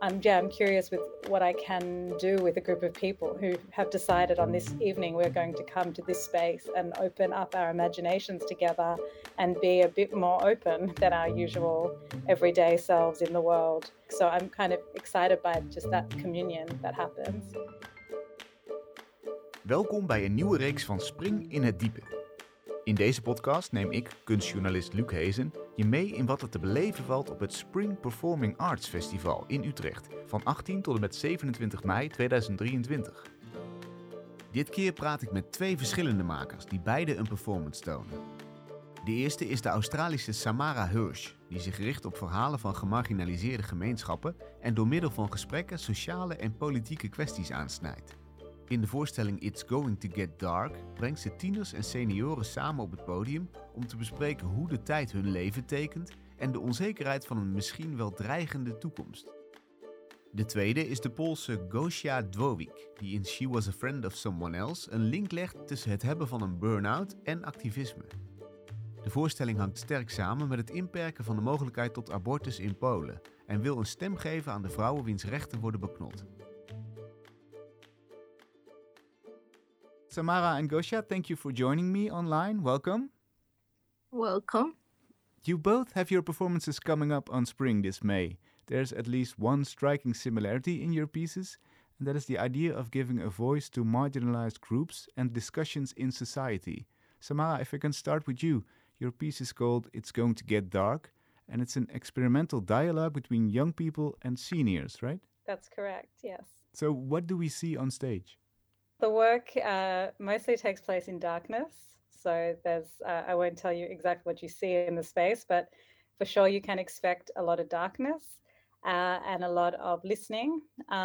I'm curious with what I can do with a group of people who have decided on this evening we're going to come to this space and open up our imaginations together and be a bit more open than our usual everyday selves in the world. So I'm kind of excited by just that communion that happens. Welkom bij een nieuwe reeks van Spring in het Diepe. In deze podcast neem ik, kunstjournalist Luc Hezen, je mee in wat er te beleven valt op het Spring Performing Arts Festival in Utrecht van 18 tot en met 27 mei 2023. Dit keer praat ik met twee verschillende makers die beide een performance tonen. De eerste is de Australische Samara Hirsch, die zich richt op verhalen van gemarginaliseerde gemeenschappen en door middel van gesprekken sociale en politieke kwesties aansnijdt. In de voorstelling It's Going to Get Dark brengt ze tieners en senioren samen op het podium om te bespreken hoe de tijd hun leven tekent en de onzekerheid van een misschien wel dreigende toekomst. De tweede is de Poolse Gosia Dwowik, die in She Was a Friend of Someone Else een link legt tussen het hebben van een burn-out en activisme. De voorstelling hangt sterk samen met het inperken van de mogelijkheid tot abortus in Polen en wil een stem geven aan de vrouwen wiens rechten worden beknot. Samara and Gosia, thank you for joining me online. Welcome. Welcome. You both have your performances coming up on Spring this May. There's at least one striking similarity in your pieces, and that is the idea of giving a voice to marginalized groups and discussions in society. Samara, if I can start with you. Your piece is called It's Going to Get Dark, and it's an experimental dialogue between young people and seniors, right? That's correct, yes. So what do we see on stage? The work mostly takes place in darkness. So there's, I won't tell you exactly what you see in the space, but for sure you can expect a lot of darkness and a lot of listening.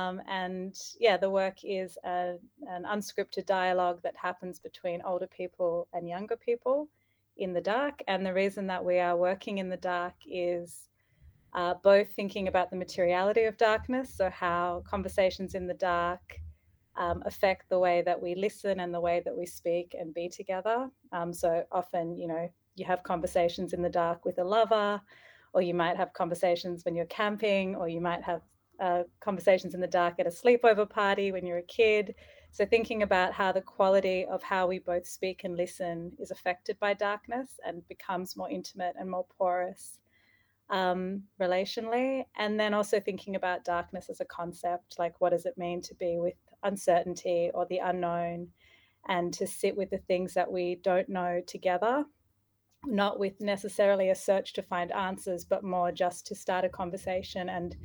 The work is an unscripted dialogue that happens between older people and younger people in the dark. And the reason that we are working in the dark is both thinking about the materiality of darkness, so how conversations in the dark affect the way that we listen and the way that we speak and be together. So often, you have conversations in the dark with a lover, or you might have conversations when you're camping, or you might have conversations in the dark at a sleepover party when you're a kid. So thinking about how the quality of how we both speak and listen is affected by darkness and becomes more intimate and more porous relationally. And then also thinking about darkness as a concept, like what does it mean to be with uncertainty or the unknown, and to sit with the things that we don't know together, not with necessarily a search to find answers, but more just to start a conversation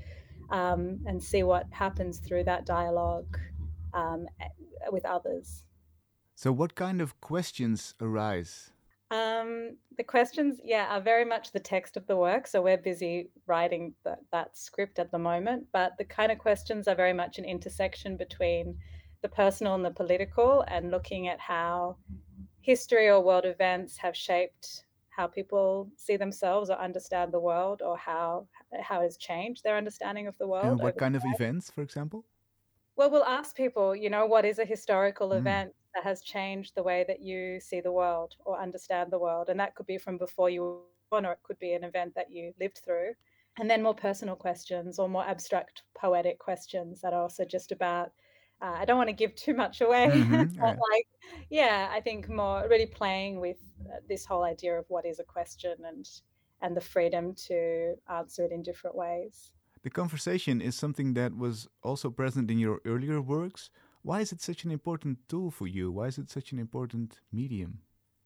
and see what happens through that dialogue with others. So what kind of questions arise? The questions, are very much the text of the work. So we're busy writing that script at the moment, but the kind of questions are very much an intersection between the personal and the political, and looking at how history or world events have shaped how people see themselves or understand the world, or how has changed their understanding of the world. And what kind of events, for example? Well, we'll ask people, what is a historical event that has changed the way that you see the world or understand the world? And that could be from before you were born, or it could be an event that you lived through. And then more personal questions or more abstract poetic questions that are also just about, I don't want to give too much away, but I think more really playing with this whole idea of what is a question and the freedom to answer it in different ways. The conversation is something that was also present in your earlier works. Why is it such an important tool for you? Why is it such an important medium?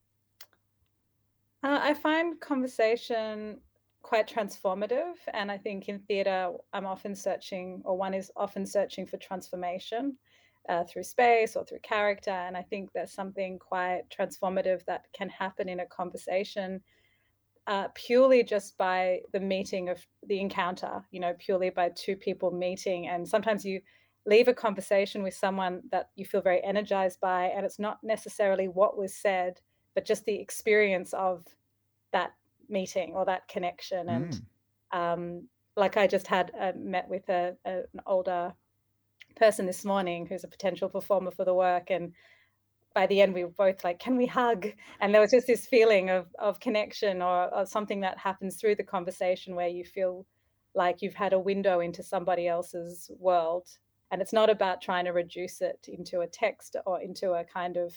I find conversation quite transformative, and I think in theatre one is often searching for transformation through space or through character, and I think there's something quite transformative that can happen in a conversation purely just by the meeting of the encounter, purely by two people meeting. And sometimes you leave a conversation with someone that you feel very energized by, and it's not necessarily what was said, but just the experience of that meeting or that connection. And like I just had met with an older person this morning who's a potential performer for the work, and by the end we were both like, can we hug? And there was just this feeling of connection or something that happens through the conversation where you feel like you've had a window into somebody else's world. And it's not about trying to reduce it into a text or into a kind of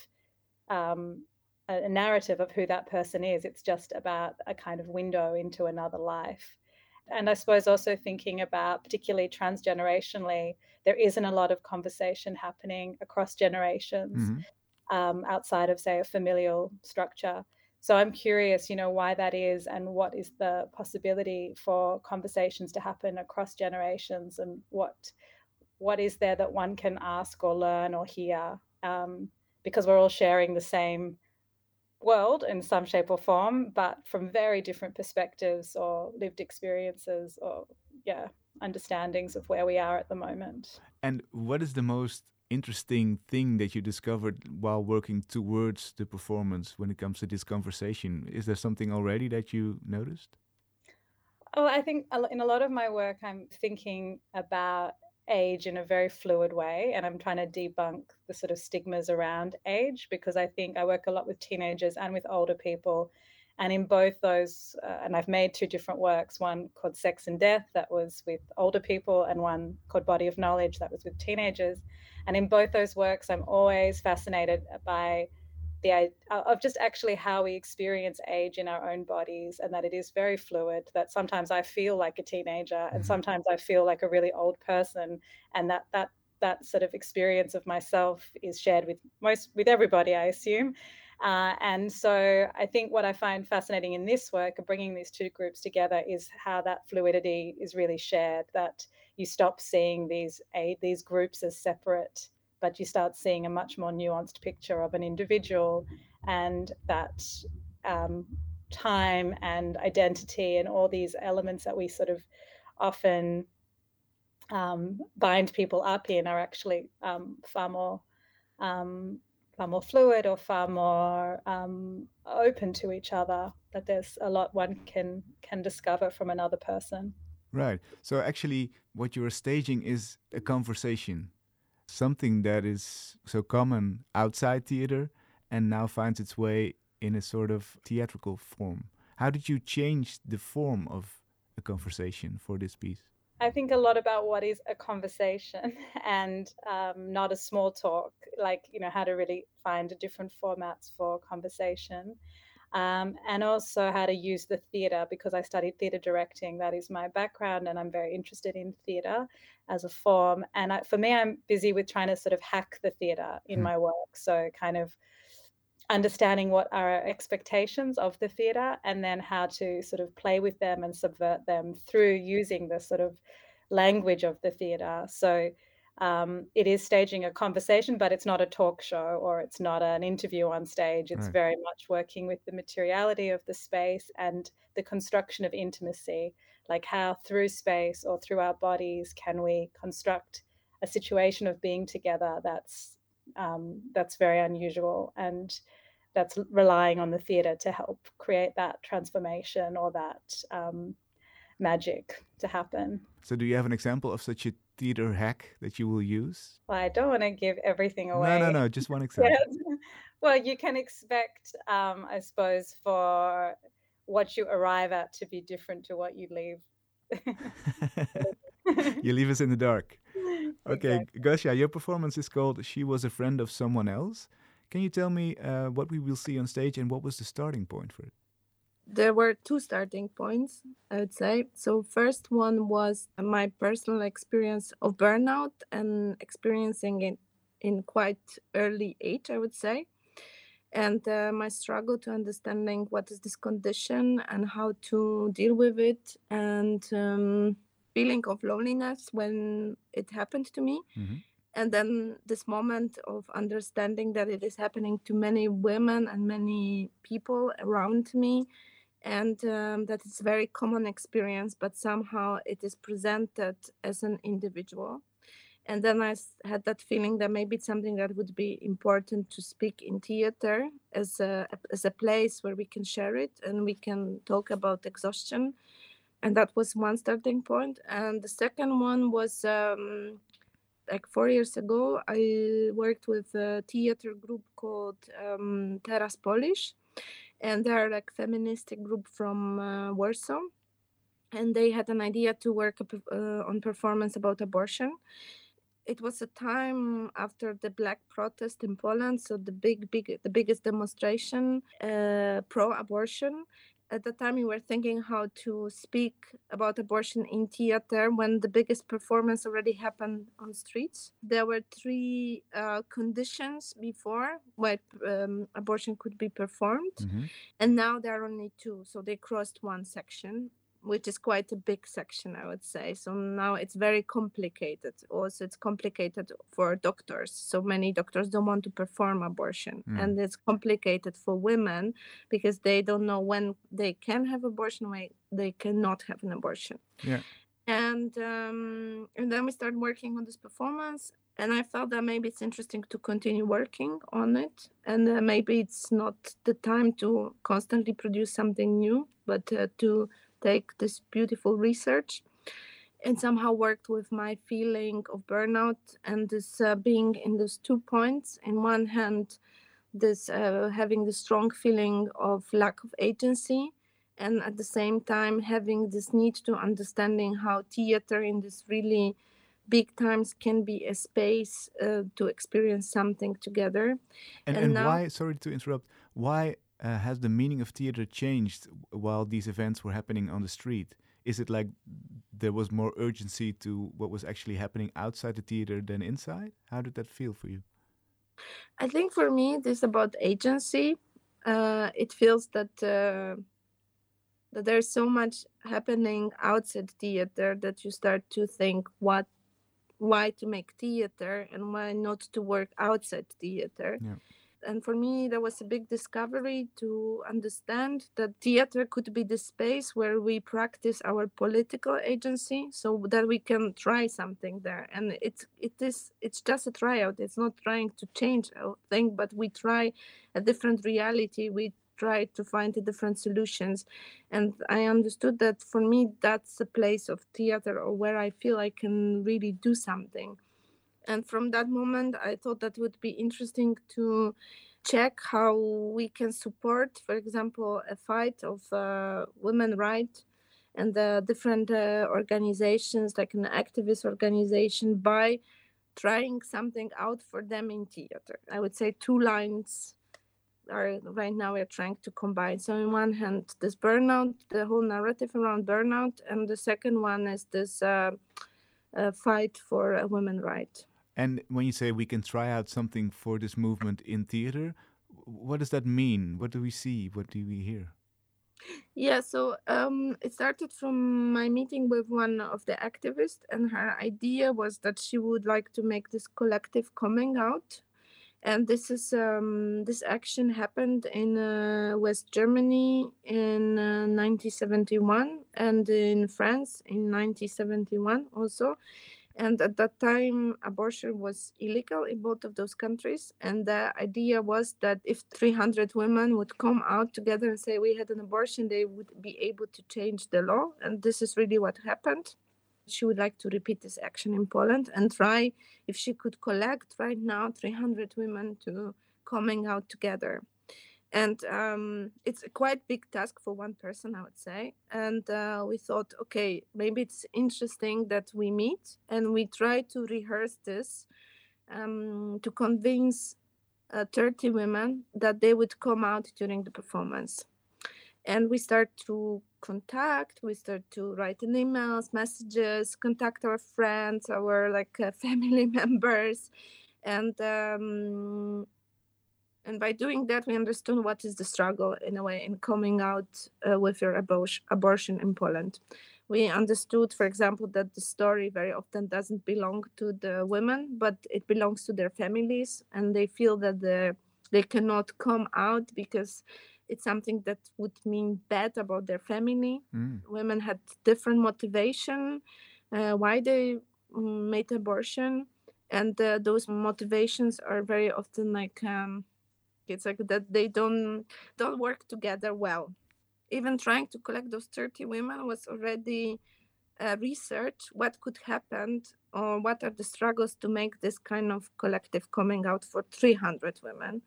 a narrative of who that person is. It's just about a kind of window into another life. And I suppose also thinking about, particularly transgenerationally, there isn't a lot of conversation happening across generations outside of, say, a familial structure. So I'm curious, why that is and what is the possibility for conversations to happen across generations, and what is there that one can ask or learn or hear, because we're all sharing the same world in some shape or form, but from very different perspectives or lived experiences or understandings of where we are at the moment. And what is the most interesting thing that you discovered while working towards the performance when it comes to this conversation? Is there something already that you noticed? Oh, I think in a lot of my work, I'm thinking about age in a very fluid way, and I'm trying to debunk the sort of stigmas around age, because I think I work a lot with teenagers and with older people. And in both those, and I've made two different works, one called Sex and Death that was with older people, and one called Body of Knowledge that was with teenagers. And in both those works, I'm always fascinated by of just actually how we experience age in our own bodies, and that it is very fluid, that sometimes I feel like a teenager and sometimes I feel like a really old person, and that sort of experience of myself is shared with everybody, I assume. And so I think what I find fascinating in this work of bringing these two groups together is how that fluidity is really shared, that you stop seeing these groups as separate, but you start seeing a much more nuanced picture of an individual, and that time and identity and all these elements that we sort of often bind people up in are actually far more fluid, or far more open to each other, that there's a lot one can discover from another person. Right. So actually what you're staging is a conversation, something that is so common outside theater and now finds its way in a sort of theatrical form. How did you change the form of a conversation for this piece? I think a lot about what is a conversation and not a small talk, like, how to really find different formats for conversation. And also how to use the theatre, because I studied theatre directing. That is my background, and I'm very interested in theatre as a form. And for me, I'm busy with trying to sort of hack the theatre in my work. So kind of understanding what are our expectations of the theatre, and then how to sort of play with them and subvert them through using the sort of language of the theatre. So it is staging a conversation, but it's not a talk show or it's not an interview on stage. It's very much working with the materiality of the space and the construction of intimacy, like how through space or through our bodies can we construct a situation of being together that's very unusual, and that's relying on the theatre to help create that transformation or that magic to happen. So do you have an example of such a theater hack that you will use? Well, I don't want to give everything away. No, just one example. Yes. Well, you can expect, I suppose, for what you arrive at to be different to what you leave. You leave us in the dark. Okay, Exactly. Gosia, your performance is called She Was a Friend of Someone Else. Can you tell me what we will see on stage and what was the starting point for it? There were two starting points, I would say. So first one was my personal experience of burnout and experiencing it in quite early age, I would say. And my struggle to understanding what is this condition and how to deal with it, and feeling of loneliness when it happened to me. And then this moment of understanding that it is happening to many women and many people around me, and that it's a very common experience, but somehow it is presented as an individual. And then I had that feeling that maybe it's something that would be important to speak in theater as a place where we can share it and we can talk about exhaustion. And that was one starting point. And the second one was like 4 years ago, I worked with a theater group called Teraz Polish. And they're like feministic group from Warsaw. and they had an idea to work on performance about abortion. It was a time after the Black protest in Poland, so the biggest demonstration pro-abortion. At the time, we were thinking how to speak about abortion in theater when the biggest performance already happened on streets. There were three conditions before why abortion could be performed, and now there are only two. So they crossed one section, which is quite a big section, I would say. So now it's very complicated. Also, it's complicated for doctors. So many doctors don't want to perform abortion. And it's complicated for women because they don't know when they can have abortion, when they cannot have an abortion. Yeah. And then we started working on this performance. And I felt that maybe it's interesting to continue working on it. And maybe it's not the time to constantly produce something new, but to take this beautiful research and somehow worked with my feeling of burnout and this being in those 2 points. In one hand, this having the strong feeling of lack of agency, and at the same time having this need to understanding how theater in this really big times can be a space to experience something together. And now, why, sorry to interrupt, why has the meaning of theater changed while these events were happening on the street? Is it like there was more urgency to what was actually happening outside the theater than inside? How did that feel for you? I think for me, it is about agency. It feels that there's so much happening outside theater that you start to think why to make theater and why not to work outside theater. Yeah. And for me, that was a big discovery to understand that theater could be the space where we practice our political agency so that we can try something there. And it's just a tryout. It's not trying to change a thing, but we try a different reality. We try to find the different solutions. And I understood that for me, that's a place of theater or where I feel I can really do something. And from that moment, I thought that would be interesting to check how we can support, for example, a fight of women's rights and the different organizations, like an activist organization, by trying something out for them in theater. I would say 2 lines are right now we're trying to combine. So on one hand, this burnout, the whole narrative around burnout, and the second one is this fight for a women's right. And when you say we can try out something for this movement in theater, what does that mean? What do we see? What do we hear? Yeah, so it started from my meeting with one of the activists, and her idea was that she would like to make this collective coming out. And this is this action happened in West Germany in 1971 and in France in 1971 also. And at that time, abortion was illegal in both of those countries. And the idea was that if 300 women would come out together and say we had an abortion, they would be able to change the law. And this is really what happened. She would like to repeat this action in Poland and try if she could collect right now 300 women to coming out together. And it's a quite big task for one person, I would say. And we thought, okay, maybe it's interesting that we meet and we try to rehearse this to convince 30 women that they would come out during the performance. And we start to contact, we start to write in emails, messages, contact our friends, our family members. And by doing that, we understood what is the struggle in a way in coming out with your abortion in Poland. We understood, for example, that the story very often doesn't belong to the women, but it belongs to their families. And they feel that they cannot come out because it's something that would mean bad about their family. Women had different motivation why they made abortion. And those motivations are very often it's like that they don't work together well. Even trying to collect those 30 women was already research what could happen or what are the struggles to make this kind of collective coming out for 300 women.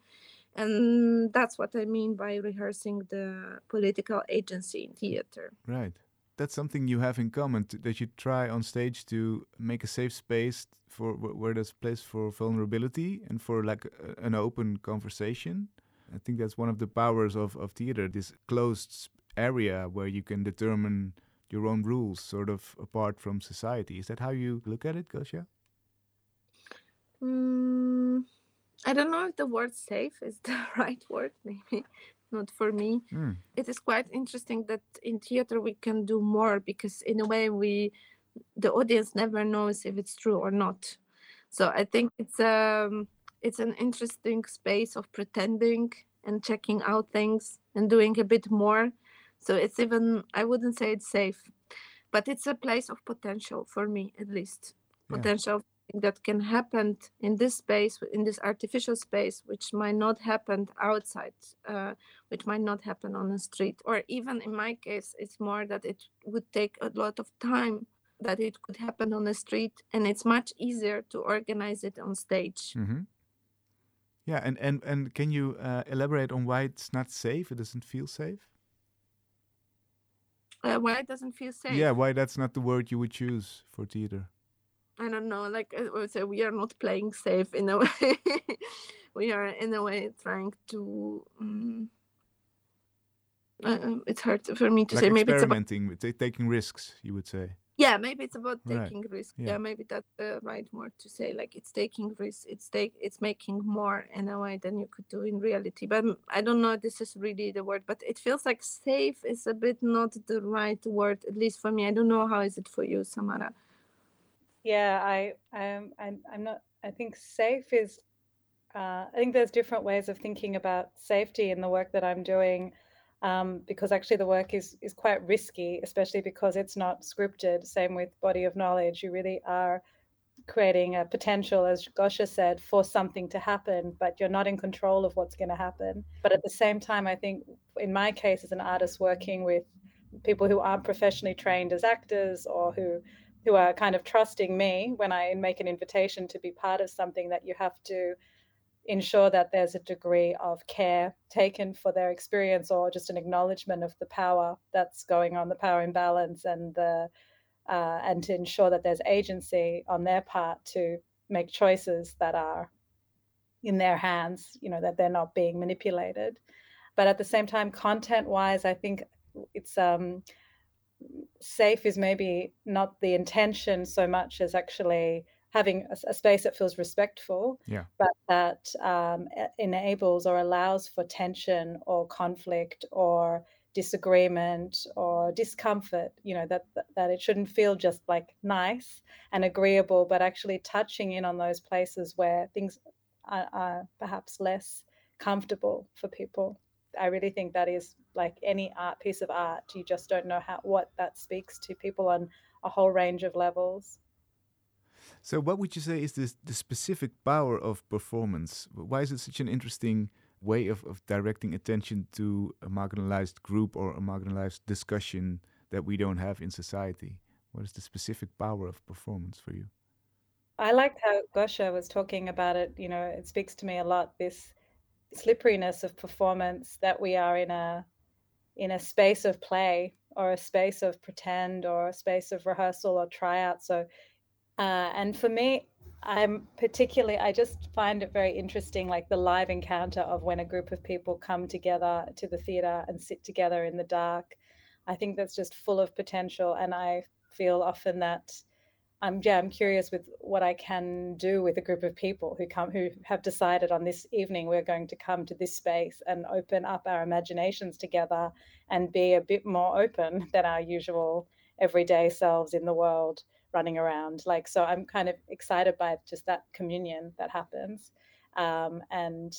And that's what I mean by rehearsing the political agency in theater. Right. that's something you have in common, that you try on stage to make a safe space for where there's place for vulnerability and for like an open conversation. I think that's one of the powers of theater, this closed area where you can determine your own rules sort of apart from society. Is that how you look at it, Gosha? I don't know if the word safe is the right word, maybe not for me. It is quite interesting that in theater we can do more, because in a way the audience never knows if it's true or not. So I think it's an interesting space of pretending and checking out things and doing a bit more. So it's even, I wouldn't say it's safe, but it's a place of potential for me, at least. Yeah. Potential that can happen in this space, in this artificial space, which might not happen outside, which might not happen on the street. Or even in my case, it's more that it would take a lot of time that it could happen on the street, and it's much easier to organize it on stage. Mm-hmm. Yeah, and can you elaborate on why it's not safe? It doesn't feel safe? Why it doesn't feel safe? Yeah, why that's not the word you would choose for theater? I don't know, like I would say, we are not playing safe in a way. We are in a way trying to it's hard for me to like say. Maybe it's about experimenting with taking risks, you would say. Yeah, maybe it's about Right. taking risk. Yeah. Yeah, maybe that's the right word to say. Like it's taking risks. It's making more in a way than you could do in reality. But I don't know if this is really the word. But it feels like safe is a bit not the right word, at least for me. I don't know, how is it for you, Samara? Yeah, I'm not. I think safe is. I think there's different ways of thinking about safety in the work that I'm doing, because actually the work is quite risky, especially because it's not scripted. Same with Body of Knowledge. You really are creating a potential, as Gosha said, for something to happen, but you're not in control of what's going to happen. But at the same time, I think in my case as an artist working with people who aren't professionally trained as actors, or who are kind of trusting me when I make an invitation to be part of something, that you have to ensure that there's a degree of care taken for their experience, or just an acknowledgement of the power that's going on, the power imbalance, and to ensure that there's agency on their part to make choices that are in their hands, that they're not being manipulated. But at the same time, content-wise, I think it's safe is maybe not the intention so much as actually having a space that feels respectful, but that enables or allows for tension or conflict or disagreement or discomfort, that it shouldn't feel just like nice and agreeable, but actually touching in on those places where things are perhaps less comfortable for people. I really think that is like any piece of art. You just don't know what that speaks to people on a whole range of levels. So what would you say is the specific power of performance? Why is it such an interesting way of directing attention to a marginalized group or a marginalized discussion that we don't have in society? What is the specific power of performance for you? I liked how Gosha was talking about it. It speaks to me a lot, this slipperiness of performance, that we are in a space of play, or a space of pretend, or a space of rehearsal or tryout. So and for me, I just find it very interesting, like the live encounter of when a group of people come together to the theater and sit together in the dark. I think that's just full of potential, and I feel often that I'm curious with what I can do with a group of people who have decided on this evening we're going to come to this space and open up our imaginations together and be a bit more open than our usual everyday selves in the world, running around. So I'm kind of excited by just that communion that happens. And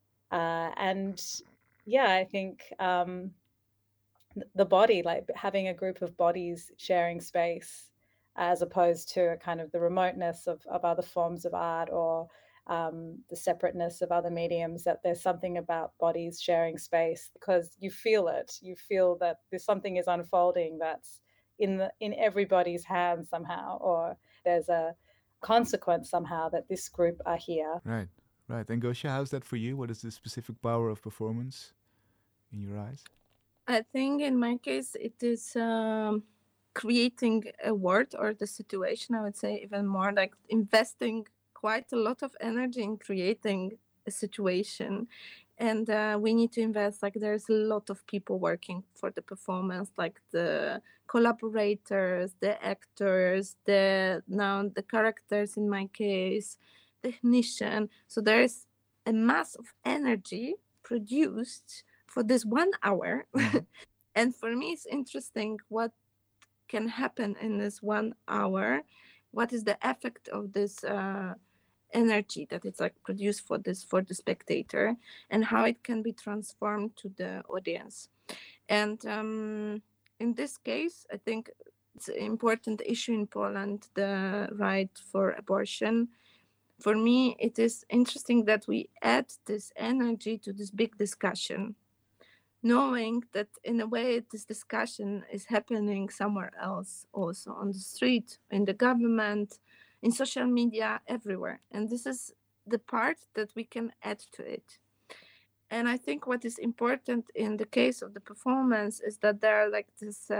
I think the body, like having a group of bodies sharing space, as opposed to a kind of the remoteness of other forms of art, or the separateness of other mediums, that there's something about bodies sharing space, because you feel it. You feel that there's something is unfolding that's in everybody's hands somehow, or there's a consequence somehow that this group are here. Right. And Gosha, how's that for you? What is the specific power of performance in your eyes? I think in my case it is creating a word or the situation, I would say, even more like investing quite a lot of energy in creating a situation. And we need to invest, like there's a lot of people working for the performance, like the collaborators, the actors, the characters in my case, technician. So there's a mass of energy produced for this 1 hour. Mhm. And for me, it's interesting what can happen in this 1 hour. What is the effect of this energy that it's like produced for the spectator, and how it can be transformed to the audience. And in this case, I think it's an important issue in Poland, the right for abortion. For me, it is interesting that we add this energy to this big discussion, knowing that in a way this discussion is happening somewhere else, also on the street, in the government, in social media, everywhere. And this is the part that we can add to it. And I think what is important in the case of the performance is that there are like this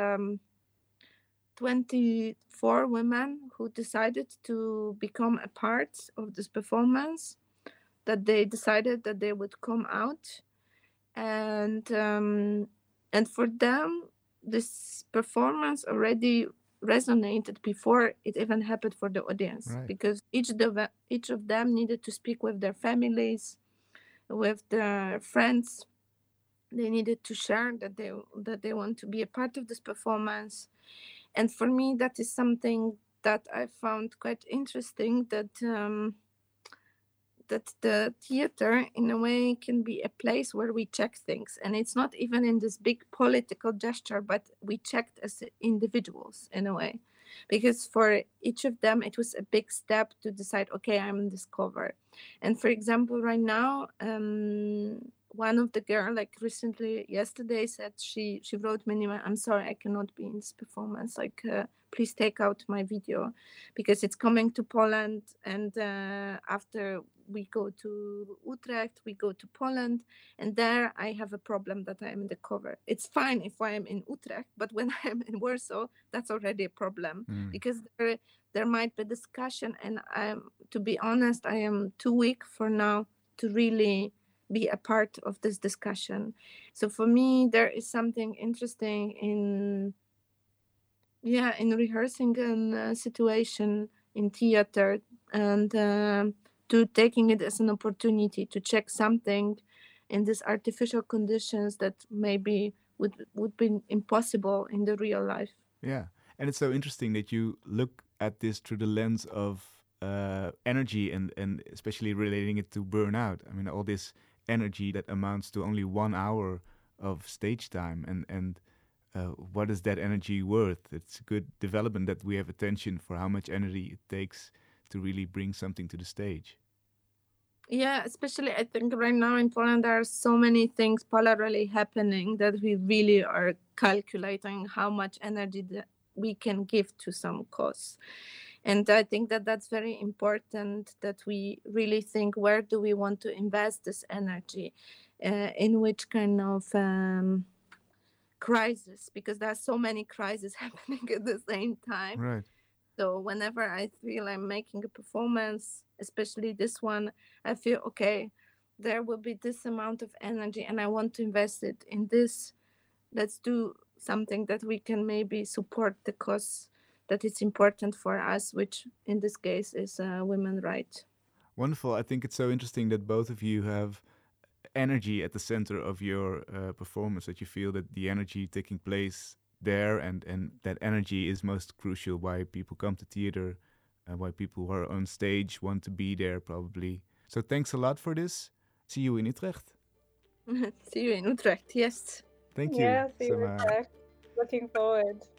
24 women who decided to become a part of this performance, that they decided that they would come out. And for them, this performance already resonated before it even happened for the audience, Right. because each of them needed to speak with their families, with their friends. They needed to share that they want to be a part of this performance. And for me, that is something that I found quite interesting, that the theater in a way can be a place where we check things, and it's not even in this big political gesture, but we checked as individuals in a way, because for each of them it was a big step to decide, okay, I'm in this cover. And for example, right now, one of the girl, like recently yesterday, said she wrote me, I'm sorry, I cannot be in this performance, like please take out my video, because it's coming to Poland, and after we go to Utrecht, we go to Poland, and there I have a problem that I'm in the cover. It's fine if I am in Utrecht, but when I'm in Warsaw, that's already a problem, because there might be discussion, and to be honest, I am too weak for now to really be a part of this discussion. So for me, there is something interesting in rehearsing a situation in theater, and to taking it as an opportunity to check something in these artificial conditions that maybe would be impossible in the real life. Yeah, and it's so interesting that you look at this through the lens of energy, and especially relating it to burnout. I mean, all this energy that amounts to only 1 hour of stage time, and what is that energy worth? It's a good development that we have attention for how much energy it takes to really bring something to the stage. Yeah, especially I think right now in Poland there are so many things parallelly happening that we really are calculating how much energy that we can give to some cause. And I think that that's very important, that we really think, where do we want to invest this energy, in which kind of crisis, because there are so many crises happening at the same time. Right. So whenever I feel I'm making a performance, especially this one, I feel, okay, there will be this amount of energy and I want to invest it in this. Let's do something that we can maybe support the cause that is important for us, which in this case is women's rights. Wonderful. I think it's so interesting that both of you have energy at the center of your performance, that you feel that the energy taking place there, and that energy is most crucial why people come to theater, why people who are on stage want to be there probably. So thanks a lot for this. See you in Utrecht. See you in Utrecht, yes. Thank you. Yeah, see you in Utrecht. Looking forward.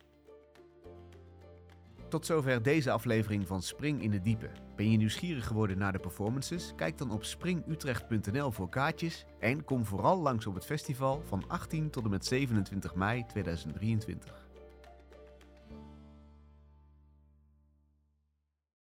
Tot zover deze aflevering van Spring in het Diepe. Ben je nieuwsgierig geworden naar de performances? Kijk dan op springutrecht.nl voor kaartjes en kom vooral langs op het festival van 18 tot en met 27 mei 2023.